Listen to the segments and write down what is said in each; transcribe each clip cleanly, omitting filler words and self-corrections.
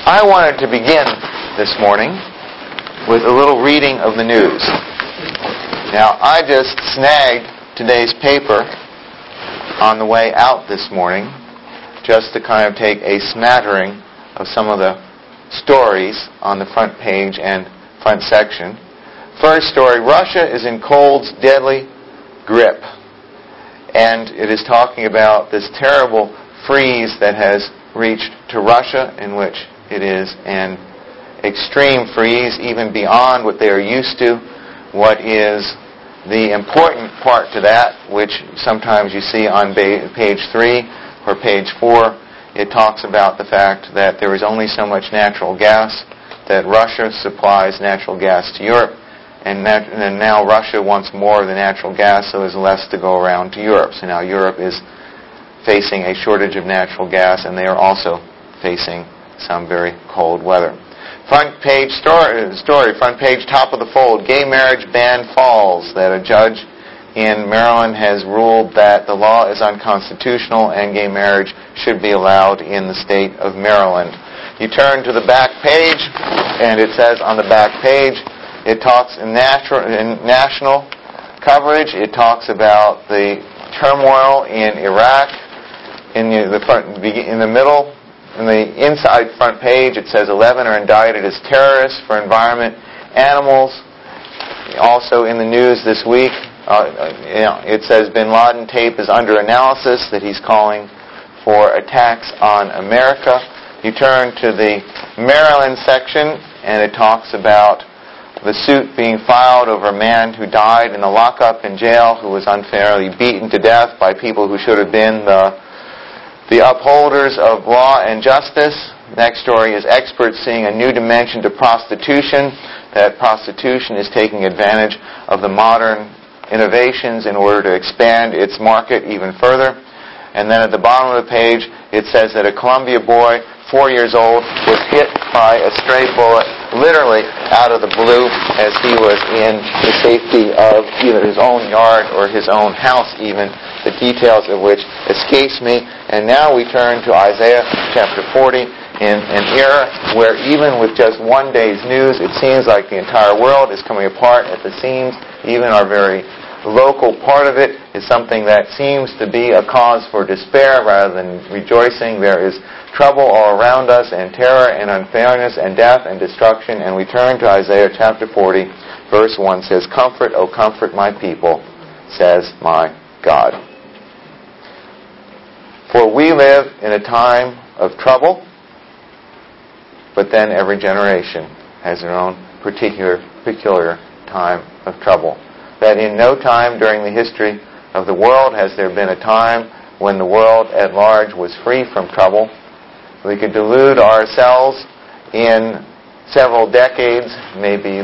I wanted to begin this morning with a little reading of the news. Now, I just snagged today's paper on the way out this morning just to kind of take a smattering of some of the stories on the front page and front section. First story, Russia is in cold's deadly grip. And it is talking about this terrible freeze that has reached to Russia, in which it is an extreme freeze, even beyond what they are used to. What is the important part to that, which sometimes you see on page 3 or page 4, it talks about the fact that there is only so much natural gas, that Russia supplies natural gas to Europe, and now Russia wants more of the natural gas, so there's less to go around to Europe. So now Europe is facing a shortage of natural gas, and they are also facing some very cold weather. Front page story, front page, top of the fold, gay marriage ban falls. That a judge in Maryland has ruled that the law is unconstitutional and gay marriage should be allowed in the state of Maryland. You turn to the back page, and it says on the back page, it talks in national coverage, it talks about the turmoil in Iraq. In the middle, in the inside front page, it says 11 are indicted as terrorists for environment, animals. Also in the news this week, it says Bin Laden tape is under analysis, that he's calling for attacks on America. You turn to the Maryland section, and it talks about the suit being filed over a man who died in a lockup in jail, who was unfairly beaten to death by people who should have been the upholders of law and justice. Next story is experts seeing a new dimension to prostitution, that prostitution is taking advantage of the modern innovations in order to expand its market even further. And then at the bottom of the page, it says that a Columbia boy, 4 years old, was hit by a stray bullet literally out of the blue as he was in the safety of either his own yard or his own house even, the details of which escapes me. And now we turn to Isaiah chapter 40 in an era where even with just one day's news, it seems like the entire world is coming apart at the seams. Even our very local part of it is something that seems to be a cause for despair rather than rejoicing. There is trouble all around us, and terror and unfairness and death and destruction. And we turn to Isaiah chapter 40, verse 1 says, "Comfort, O comfort my people, says my God." For we live in a time of trouble, but then every generation has their own peculiar time of trouble. That in no time during the history of the world has there been a time when the world at large was free from trouble. We could delude ourselves in several decades, maybe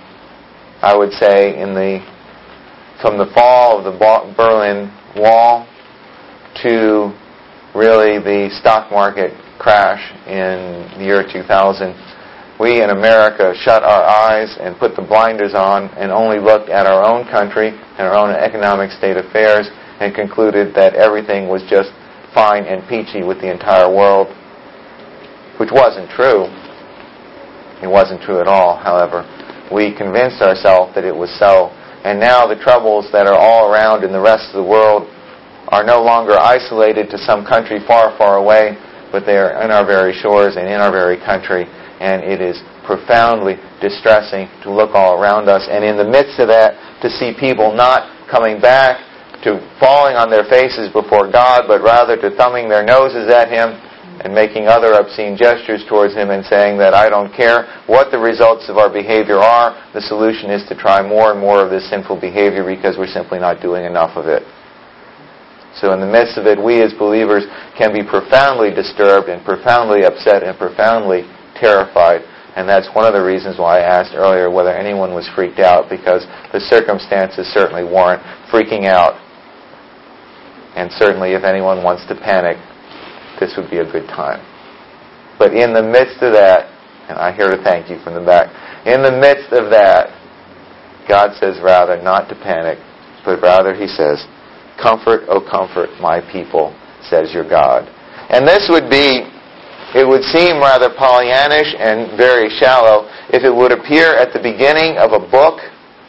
I would say from the fall of the Berlin Wall to really the stock market crash in the year 2000. We in America shut our eyes and put the blinders on and only looked at our own country and our own economic state affairs and concluded that everything was just fine and peachy with the entire world, which wasn't true. It wasn't true at all, however. We convinced ourselves that it was so. And now the troubles that are all around in the rest of the world are no longer isolated to some country far, far away, but they are in our very shores and in our very country. And it is profoundly distressing to look all around us. And in the midst of that, to see people not coming back to falling on their faces before God, but rather to thumbing their noses at Him and making other obscene gestures towards Him and saying that I don't care what the results of our behavior are, the solution is to try more and more of this sinful behavior because we're simply not doing enough of it. So in the midst of it, we as believers can be profoundly disturbed and profoundly upset and profoundly terrified. And that's one of the reasons why I asked earlier whether anyone was freaked out, because the circumstances certainly warrant freaking out. And certainly if anyone wants to panic, this would be a good time. But in the midst of that, and I'm here to thank you from the back, in the midst of that, God says rather not to panic, but rather He says, "Comfort, O comfort my people, says your God." And this would be it would seem rather Pollyannish and very shallow if it would appear at the beginning of a book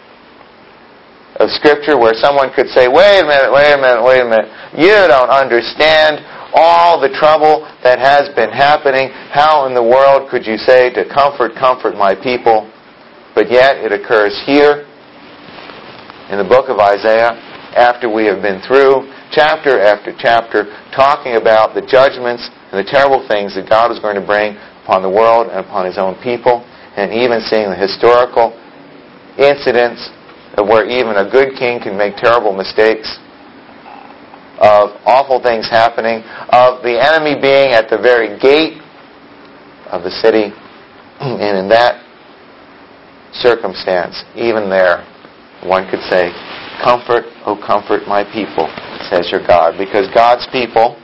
of Scripture where someone could say, wait a minute, you don't understand all the trouble that has been happening. How in the world could you say to comfort my people? But yet it occurs here in the book of Isaiah after we have been through chapter after chapter talking about the judgments and the terrible things that God is going to bring upon the world and upon His own people, and even seeing the historical incidents of where even a good king can make terrible mistakes, of awful things happening, of the enemy being at the very gate of the city, and in that circumstance, even there, one could say, comfort, O comfort my people, says your God. Because God's people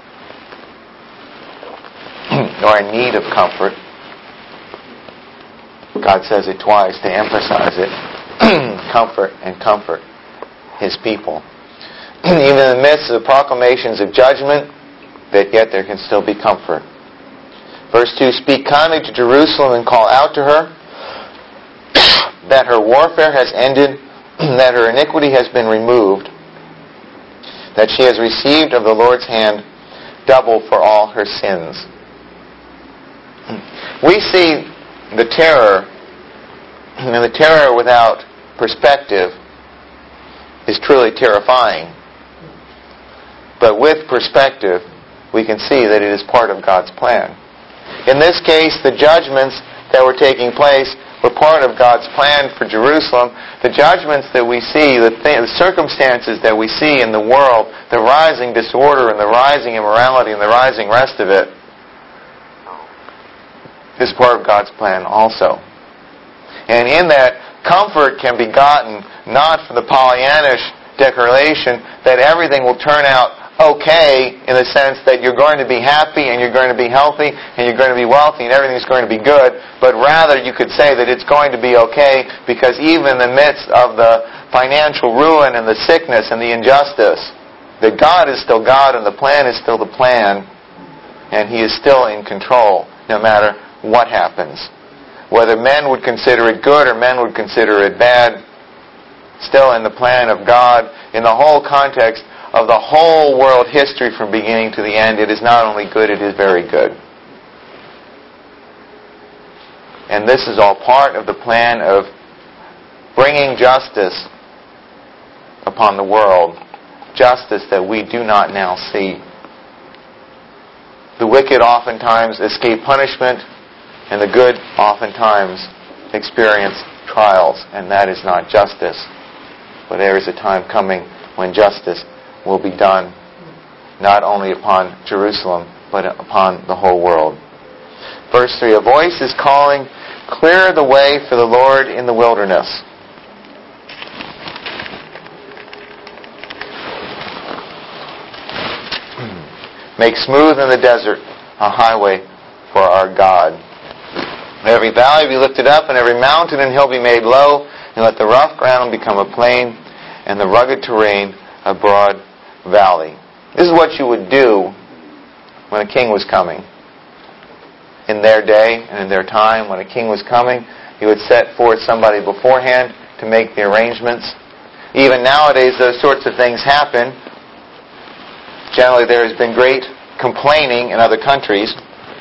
are in need of comfort. God says it twice to emphasize it. Comfort and comfort His people. Even in the midst of the proclamations of judgment, that yet there can still be comfort. Verse 2, speak kindly to Jerusalem and call out to her that her warfare has ended, that her iniquity has been removed, that she has received of the Lord's hand double for all her sins. We see the terror, and the terror without perspective is truly terrifying. But with perspective, we can see that it is part of God's plan. In this case, the judgments that were taking place were part of God's plan for Jerusalem. The judgments that we see, the circumstances that we see in the world, the rising disorder and the rising immorality and the rising rest of it, is part of God's plan also. And in that, comfort can be gotten not from the Pollyannish declaration that everything will turn out okay in the sense that you're going to be happy and you're going to be healthy and you're going to be wealthy and everything's going to be good, but rather you could say that it's going to be okay because even in the midst of the financial ruin and the sickness and the injustice, that God is still God and the plan is still the plan, and He is still in control no matter what happens. Whether men would consider it good or men would consider it bad, still in the plan of God, in the whole context of the whole world history from beginning to the end, it is not only good, it is very good. And this is all part of the plan of bringing justice upon the world, justice that we do not now see. The wicked oftentimes escape punishment, and the good oftentimes experience trials, and that is not justice. But there is a time coming when justice will be done, not only upon Jerusalem, but upon the whole world. Verse 3, a voice is calling, clear the way for the Lord in the wilderness. Make smooth in the desert a highway for our God. Let every valley be lifted up, and every mountain and hill be made low, and let the rough ground become a plain, and the rugged terrain a broad valley. This is what you would do when a king was coming. In their day and in their time, when a king was coming, he would set forth somebody beforehand to make the arrangements. Even nowadays, those sorts of things happen. Generally, there has been great complaining in other countries.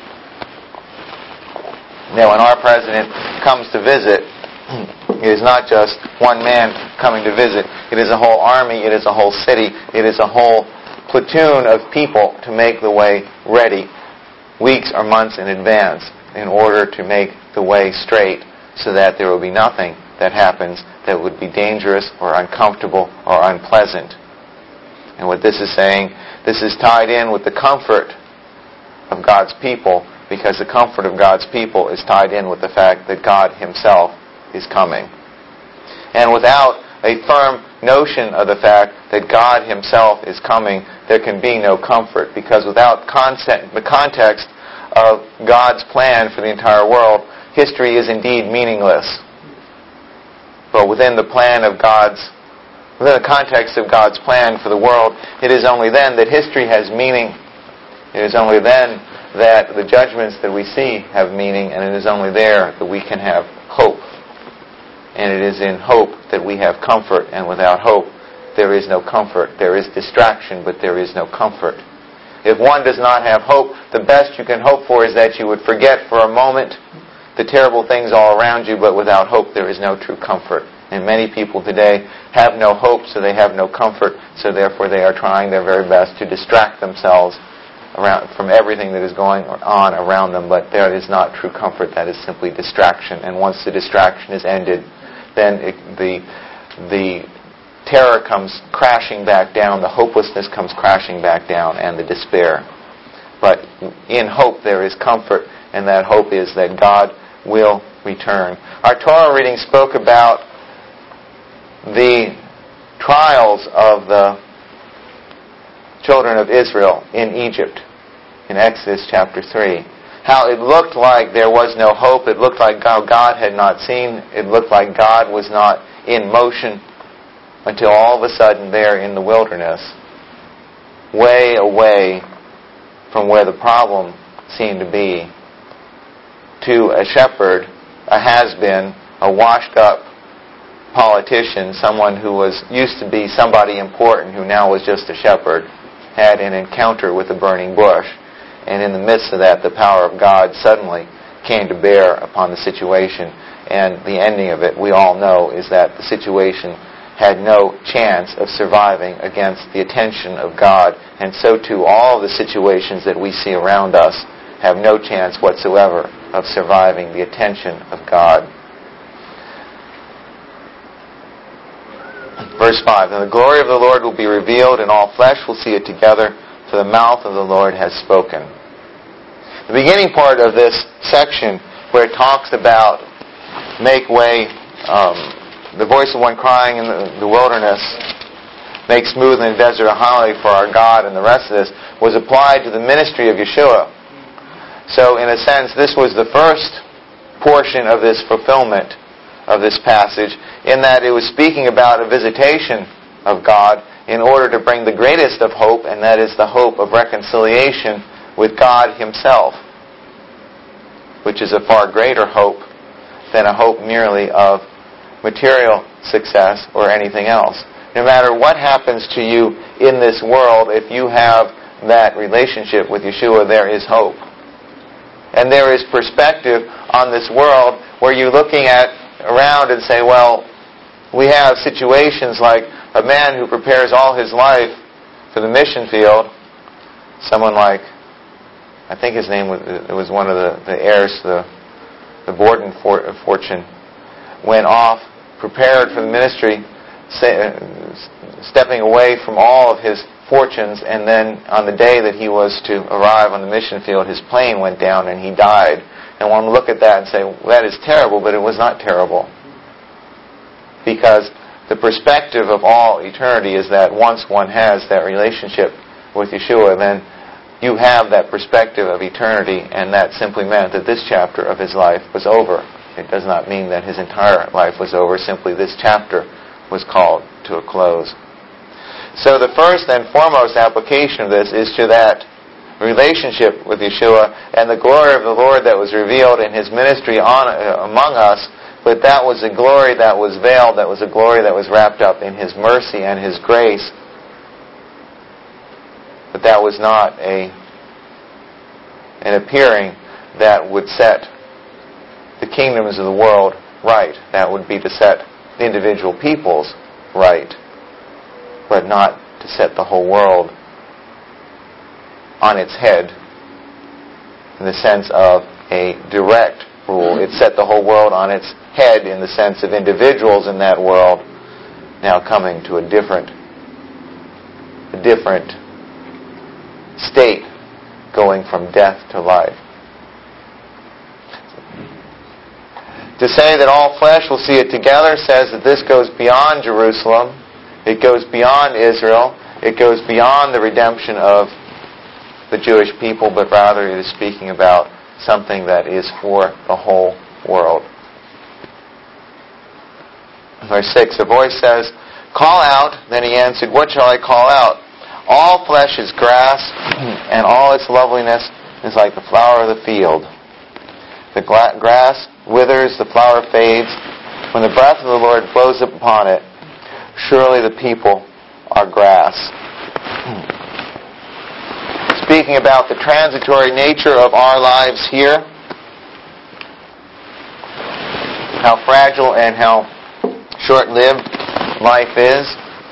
Now, when our president comes to visit, it is not just one man coming to visit. It is a whole army. It is a whole city. It is a whole platoon of people to make the way ready weeks or months in advance in order to make the way straight so that there will be nothing that happens that would be dangerous or uncomfortable or unpleasant. And what this is saying, this is tied in with the comfort of God's people, because the comfort of God's people is tied in with the fact that God Himself is coming. And without a firm notion of the fact that God Himself is coming, there can be no comfort, because without the context of God's plan for the entire world, history is indeed meaningless. But within the context of God's plan for the world, it is only then that history has meaning. It is only then that the judgments that we see have meaning, and it is only there that we can have hope. And it is in hope that we have comfort, and without hope there is no comfort. There is distraction, but there is no comfort. If one does not have hope, the best you can hope for is that you would forget for a moment the terrible things all around you, but without hope there is no true comfort. And many people today have no hope, so they have no comfort, so therefore they are trying their very best to distract themselves from everything that is going on around them, but that is not true comfort. That is simply distraction. And once the distraction is ended, then the terror comes crashing back down, the hopelessness comes crashing back down, and the despair. But in hope there is comfort, and that hope is that God will return. Our Torah reading spoke about the trials of the children of Israel in Egypt in Exodus chapter 3. How it looked like there was no hope. It looked like God had not seen. It looked like God was not in motion until all of a sudden there in the wilderness, way away from where the problem seemed to be, to a shepherd, a has-been, a washed-up politician, someone who was used to be somebody important who now was just a shepherd, had an encounter with a burning bush. And in the midst of that, the power of God suddenly came to bear upon the situation. And the ending of it, we all know, is that the situation had no chance of surviving against the attention of God. And so too, all of the situations that we see around us have no chance whatsoever of surviving the attention of God. Verse 5, "And the glory of the Lord will be revealed, and all flesh will see it together, for the mouth of the Lord has spoken." The beginning part of this section, where it talks about make way, the voice of one crying in the wilderness, make smooth in the desert a highway for our God, and the rest of this was applied to the ministry of Yeshua. So in a sense, this was the first portion of this fulfillment of this passage, in that it was speaking about a visitation of God in order to bring the greatest of hope, and that is the hope of reconciliation with God Himself, which is a far greater hope than a hope merely of material success or anything else. No matter what happens to you in this world, if you have that relationship with Yeshua, there is hope. And there is perspective on this world where you're looking around and say, well, we have situations like a man who prepares all his life for the mission field, someone like, I think his name was one of the heirs to the Borden fortune, went off, prepared for the ministry, stepping away from all of his fortunes, and then on the day that he was to arrive on the mission field, his plane went down and he died. And one would look at that and say, well, that is terrible, but it was not terrible. Because the perspective of all eternity is that once one has that relationship with Yeshua, then you have that perspective of eternity, and that simply meant that this chapter of his life was over. It does not mean that his entire life was over, simply this chapter was called to a close. So the first and foremost application of this is to that relationship with Yeshua and the glory of the Lord that was revealed in His ministry among us, but that was a glory that was veiled, that was a glory that was wrapped up in His mercy and His grace. But that was not an appearing that would set the kingdoms of the world right. That would be to set individual peoples right, but not to set the whole world on its head in the sense of a direct rule. It set the whole world on its head in the sense of individuals in that world now coming to a different state, going from death to life. To say that all flesh will see it together says that this goes beyond Jerusalem, it goes beyond Israel, it goes beyond the redemption of the Jewish people, but rather it is speaking about something that is for the whole world. Verse 6, a voice says, "Call out." Then he answered, "What shall I call out? All flesh is grass, and all its loveliness is like the flower of the field. The grass withers, the flower fades. When the breath of the Lord blows upon it, surely the people are grass. Speaking about the transitory nature of our lives here, how fragile and how short-lived life is.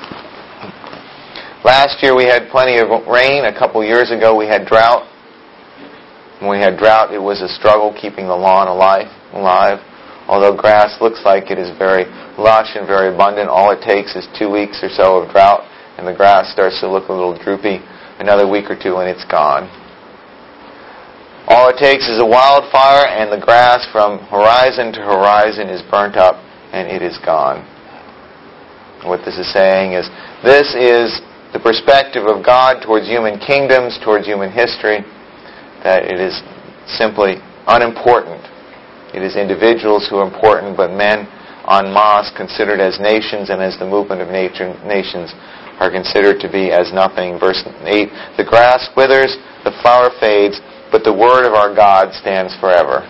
Last year we had plenty of rain. A couple years ago we had drought. When we had drought, it was a struggle keeping the lawn alive. Although grass looks like it is very lush and very abundant, all it takes is 2 weeks or so of drought, and the grass starts to look a little droopy. Another week or two and it's gone. All it takes is a wildfire, and the grass from horizon to horizon is burnt up, and it is gone. What this is saying is, this is the perspective of God towards human kingdoms, towards human history, that it is simply unimportant. It is individuals who are important, but men en masse, considered as nations and as the movement of nations, are considered to be as nothing. Verse 8, the grass withers, the flower fades, but the word of our God stands forever.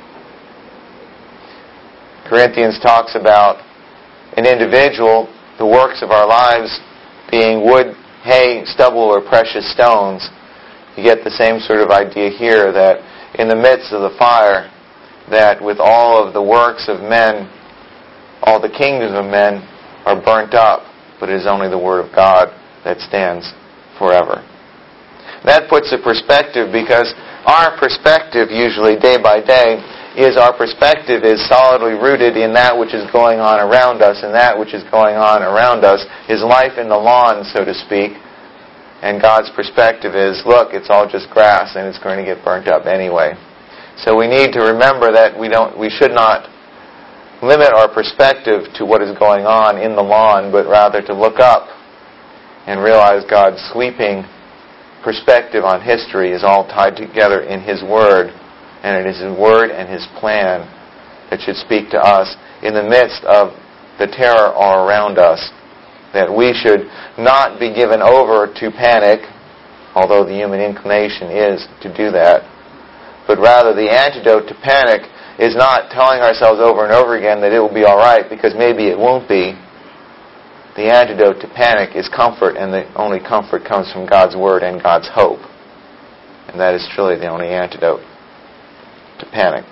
Corinthians talks about an individual, the works of our lives being wood, hay, stubble, or precious stones. You get the same sort of idea here, that in the midst of the fire, that with all of the works of men, all the kingdoms of men are burnt up, but it is only the Word of God that stands forever. That puts a perspective, because our perspective usually day by day is our perspective is solidly rooted in that which is going on around us, and that which is going on around us is life in the lawn, so to speak. And God's perspective is, look, it's all just grass and it's going to get burnt up anyway. So we need to remember that we should not limit our perspective to what is going on in the lawn, but rather to look up and realize God's sweeping perspective on history is all tied together in His Word, and it is His Word and His plan that should speak to us in the midst of the terror all around us, that we should not be given over to panic, although the human inclination is to do that, but rather the antidote to panic is not telling ourselves over and over again that it will be all right, because maybe it won't be. The antidote to panic is comfort, and the only comfort comes from God's Word and God's hope. And that is truly the only antidote to panic.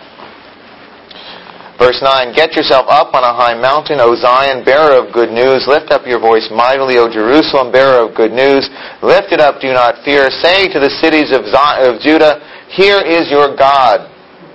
Verse 9, get yourself up on a high mountain, O Zion, bearer of good news. Lift up your voice mightily, O Jerusalem, bearer of good news. Lift it up, do not fear. Say to the cities of Judah, here is your God.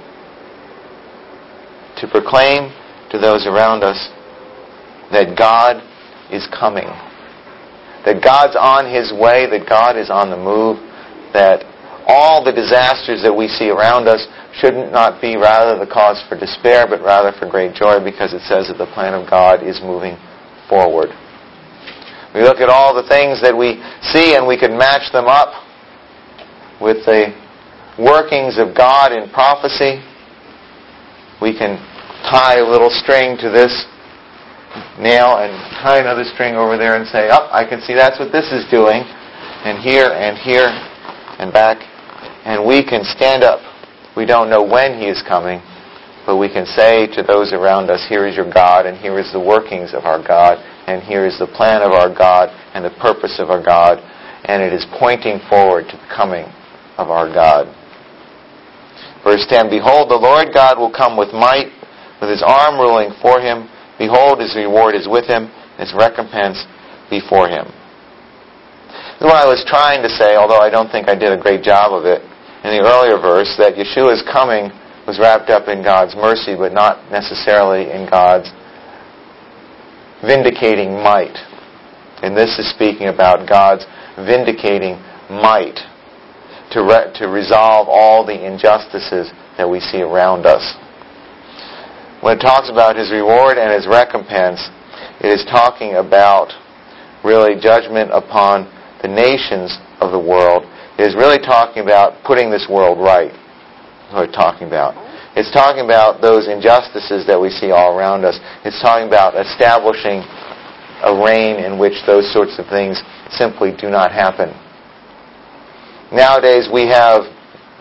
To proclaim to those around us that God is coming, that God's on His way, that God is on the move, that all the disasters that we see around us should not be rather the cause for despair, but rather for great joy, because it says that the plan of God is moving forward. We look at all the things that we see and we can match them up with the workings of God in prophecy. We can tie a little string to this nail and tie another string over there and say, oh, I can see that's what this is doing, and here and back, and we can stand up. We don't know when He is coming, but we can say to those around us, here is your God, and here is the workings of our God, and here is the plan of our God, and the purpose of our God, and it is pointing forward to the coming of our God. Verse 10, behold, the Lord God will come with might, with His arm ruling for Him. Behold, His reward is with Him, His recompense before Him. This is what I was trying to say, although I don't think I did a great job of it, in the earlier verse, that Yeshua's coming was wrapped up in God's mercy, but not necessarily in God's vindicating might. And this is speaking about God's vindicating might to resolve all the injustices that we see around us. When it talks about His reward and His recompense, it is talking about really judgment upon the nations of the world. It is really talking about putting this world right. That's what it's talking about. It's talking about those injustices that we see all around us. It's talking about establishing a reign in which those sorts of things simply do not happen. Nowadays we have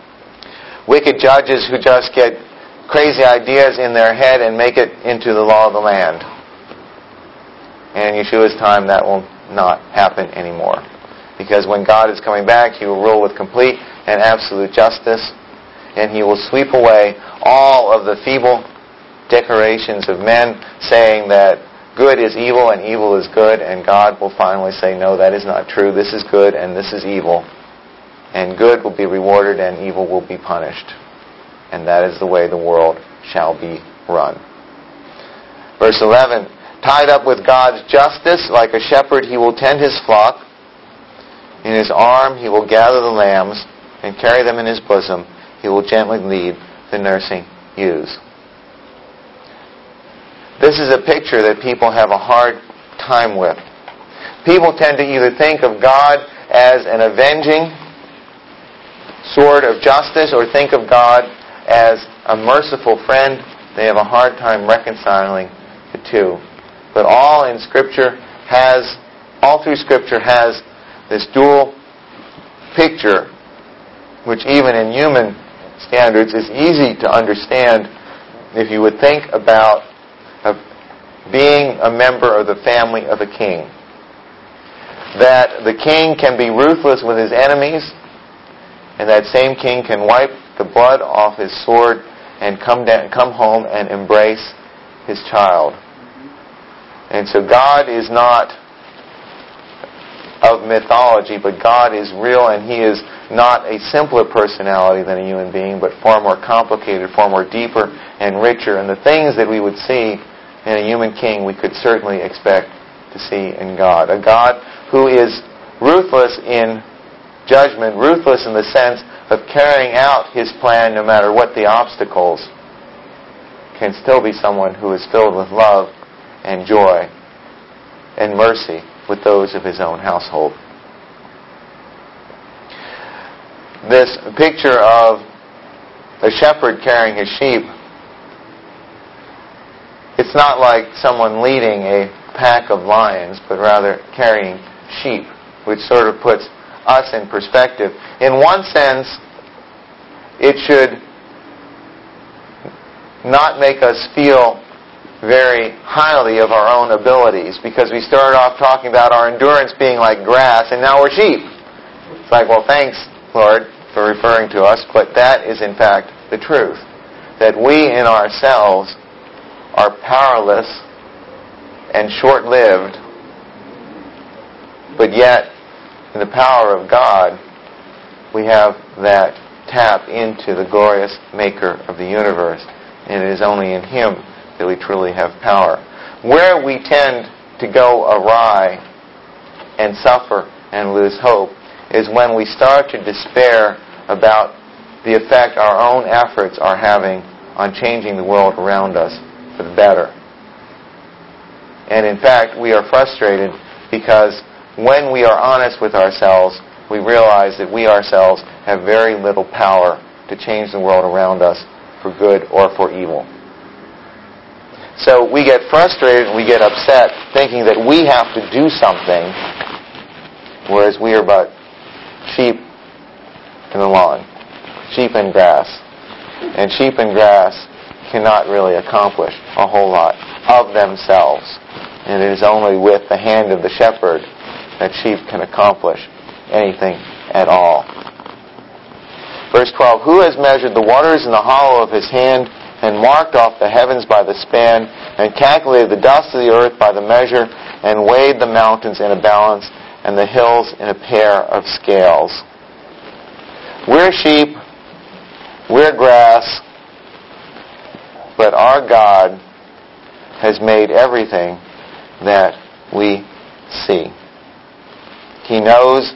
wicked judges who just get crazy ideas in their head and make it into the law of the land. And in Yeshua's time, that will not happen anymore. Because when God is coming back, He will rule with complete and absolute justice, and He will sweep away all of the feeble declarations of men saying that good is evil and evil is good, and God will finally say, no, that is not true. This is good and this is evil. And good will be rewarded and evil will be punished. And that is the way the world shall be run. Verse 11, tied up with God's justice, like a shepherd, He will tend His flock. In His arm He will gather the lambs and carry them in His bosom. He will gently lead the nursing ewes. This is a picture that people have a hard time with. People tend to either think of God as an avenging sword of justice or think of God as a merciful friend. They have a hard time reconciling the two. But all through Scripture has this dual picture, which even in human standards is easy to understand if you would think about being a member of the family of a king. That the king can be ruthless with his enemies, and that same king can wipe the blood off his sword and come home and embrace his child. And so God is not of mythology, but God is real, and He is not a simpler personality than a human being, but far more complicated, far more deeper and richer. And the things that we would see in a human king, we could certainly expect to see in God. A God who is ruthless in judgment, ruthless in the sense of carrying out His plan no matter what the obstacles, can still be someone who is filled with love and joy and mercy with those of His own household. This picture of a shepherd carrying his sheep, it's not like someone leading a pack of lions, but rather carrying sheep, which sort of puts us in perspective. In one sense, it should not make us feel very highly of our own abilities, because we started off talking about our endurance being like grass, and now we're sheep. It's like, well, thanks, Lord, for referring to us, but that is in fact the truth. That we in ourselves are powerless and short-lived, but yet in the power of God, we have that tap into the glorious Maker of the universe, and it is only in Him that we truly have power. Where we tend to go awry and suffer and lose hope is when we start to despair about the effect our own efforts are having on changing the world around us for the better. And in fact, we are frustrated because when we are honest with ourselves, we realize that we ourselves have very little power to change the world around us for good or for evil. So we get frustrated and we get upset thinking that we have to do something, whereas we are but sheep in the lawn, sheep and grass. And sheep and grass cannot really accomplish a whole lot of themselves. And it is only with the hand of the shepherd that sheep can accomplish anything at all. Verse 12, who has measured the waters in the hollow of his hand, and marked off the heavens by the span, and calculated the dust of the earth by the measure, and weighed the mountains in a balance, and the hills in a pair of scales? We're sheep, we're grass, but our God has made everything that we see. He knows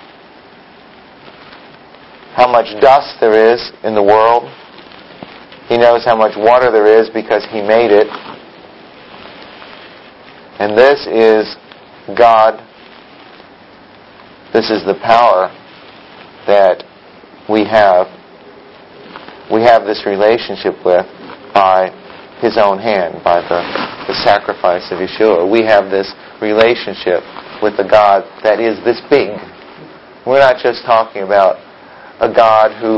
how much dust there is in the world. He knows how much water there is because He made it. And this is God. This is the power that we have. We have this relationship with by His own hand, by the sacrifice of Yeshua. We have this relationship with a God that is this big. We're not just talking about a God who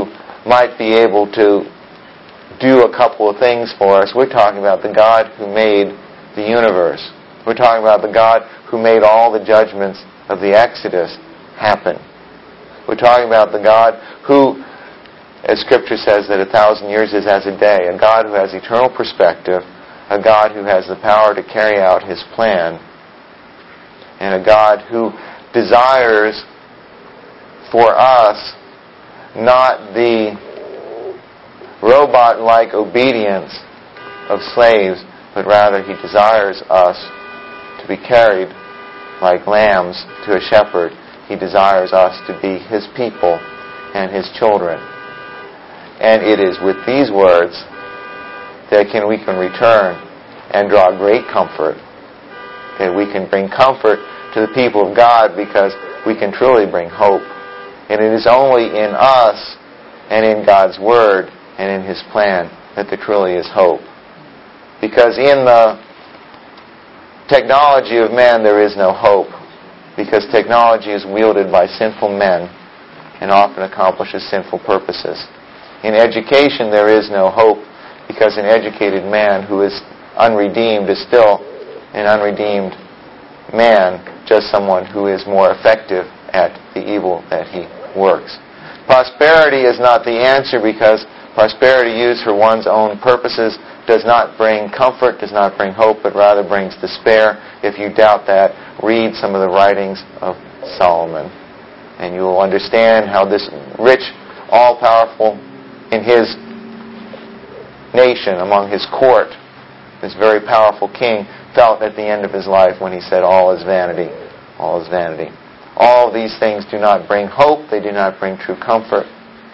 might be able to do a couple of things for us. We're talking about the God who made the universe. We're talking about the God who made all the judgments of the Exodus happen. We're talking about the God who, as Scripture says, that 1,000 years is as a day. A God who has eternal perspective. A God who has the power to carry out His plan. And a God who desires for us not the robot-like obedience of slaves, but rather He desires us to be carried like lambs to a shepherd. He desires us to be His people and His children. And it is with these words that we can return and draw great comfort. That we can bring comfort to the people of God because we can truly bring hope. And it is only in us and in God's Word and in His plan that there truly is hope. Because in the technology of man there is no hope. Because technology is wielded by sinful men and often accomplishes sinful purposes. In education there is no hope because an educated man who is unredeemed is still an unredeemed man, just someone who is more effective at the evil that he works. Prosperity is not the answer because prosperity used for one's own purposes does not bring comfort, does not bring hope, but rather brings despair. If you doubt that, read some of the writings of Solomon, and you will understand how this rich, all-powerful, in his nation, among his court, this very powerful king, felt at the end of his life when he said, all is vanity, all is vanity. All of these things do not bring hope, they do not bring true comfort.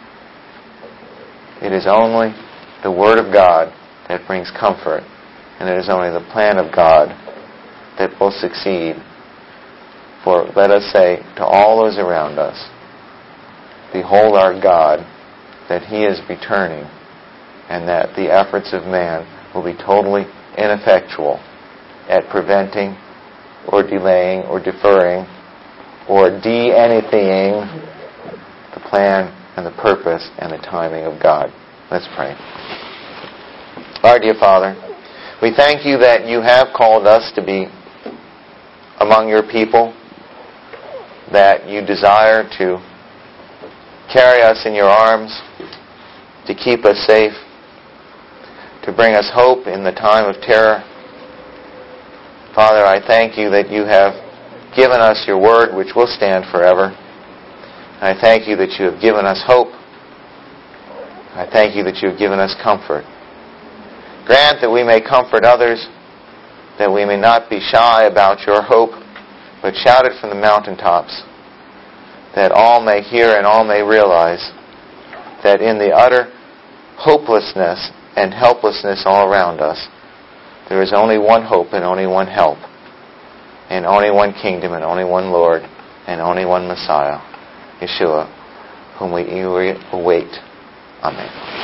It is only the Word of God that brings comfort, and it is only the plan of God that will succeed. For let us say to all those around us, behold our God, that He is returning, and that the efforts of man will be totally ineffectual at preventing or delaying or deferring or de-anything the plan and the purpose and the timing of God. Let's pray. Our dear Father, we thank You that You have called us to be among Your people, that You desire to carry us in Your arms, to keep us safe, to bring us hope in the time of terror. Father, I thank You that You have given us Your Word, which will stand forever. I thank You that You have given us hope. I thank You that You have given us comfort. Grant that we may comfort others, that we may not be shy about Your hope, but shout it from the mountaintops, that all may hear and all may realize that in the utter hopelessness and helplessness all around us, there is only one hope and only one help, and only one kingdom and only one Lord, and only one Messiah, Yeshua, whom we eagerly await. Amen.